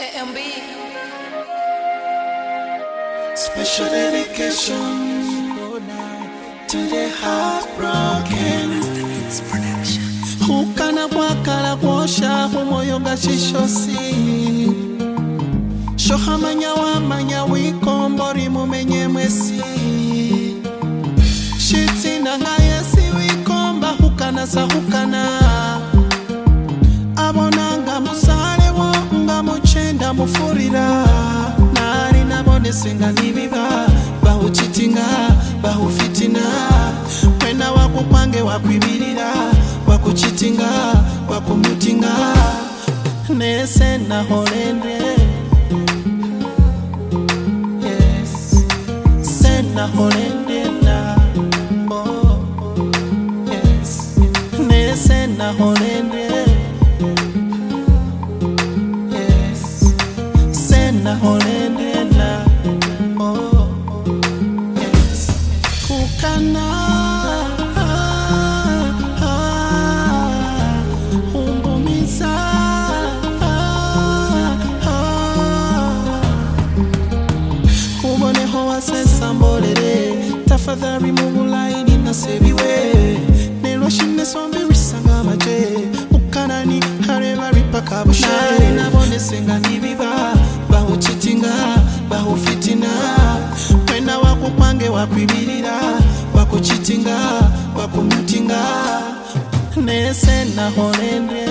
AMB. Special dedication to the heartbroken. Ukana bwakala kwosha umoyo gashishosi shohamanya wamanya wikombori mumenye mwesi shiti nanga yesi wikomba hukana sa hukana abonanga musale wo nga muchenda mufurira nari nabone senga nibiba bahuchitinga bahufitina wena wakukwange wakwibirira wakuchitinga wakumutinga nese na holende yes sena holende na oh yes nese na holende yes sena holende na oh yes kukana tafadhali Mungu laini nasebiwe nelo shine sombe risanga maje ukanani hareba ripaka bushe nabone senga nibiba bahuchitinga bahufitina wena wakukwange wakwibirira wakuchitinga wakumutinga nese na holende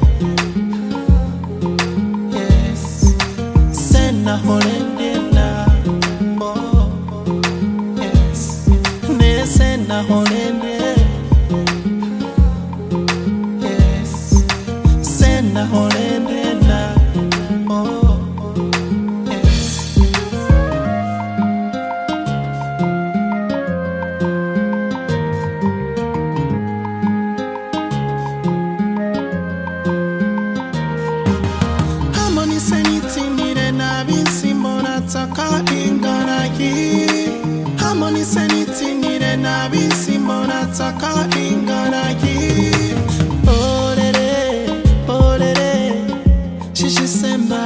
yes sena holende na na holende yes sena holende na oh yes harmony senitinire na bisimona taka ingaraki harmony senitinire na bisimona taka ingaraki orere orere shishisemba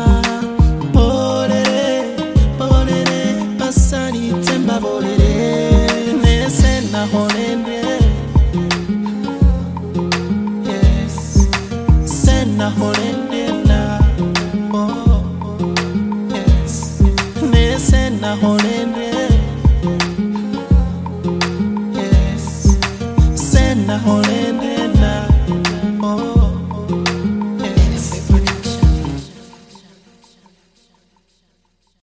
orere orere pasani temba orere nese na holende yes sena holende na oh yes nese na holende